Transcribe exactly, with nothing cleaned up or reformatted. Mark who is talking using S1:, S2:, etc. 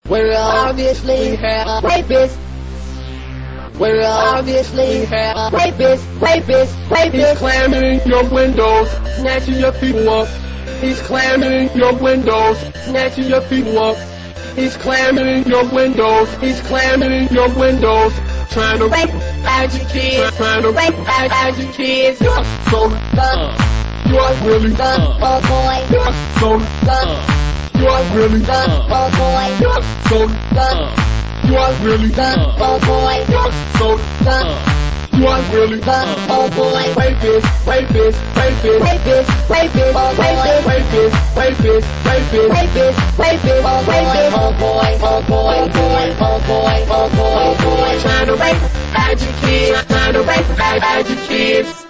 S1: We're obviously a rapist. We're obviously a rapist, rapist, rapist.
S2: He's climbing your windows, snatching your people up. He's climbing your windows, snatching your people up. He's climbing your windows, he's climbing your windows, trying to
S1: Rape out your kids,
S2: trying to
S1: rape out, out your kids.
S2: You're so
S1: Gun,
S2: you are really
S1: gun, oh boy.
S2: You're so
S1: Gun,
S2: you are really
S1: gun, oh boy.
S2: You're so
S1: Gun,
S2: you are really
S1: gun, oh boy.
S2: You're so
S1: Gun,
S2: you are really
S1: gun, oh boy.
S2: rapist, rapist, rapist,
S1: Rapist, rapist, oh boy.
S2: rapist, rapist, rapist.
S1: Rapist, rapist, oh boy, oh boy, oh boy, oh boy, oh boy, oh boy, oh boy.
S2: Trying to rape out your kids, trying to rape out your kids.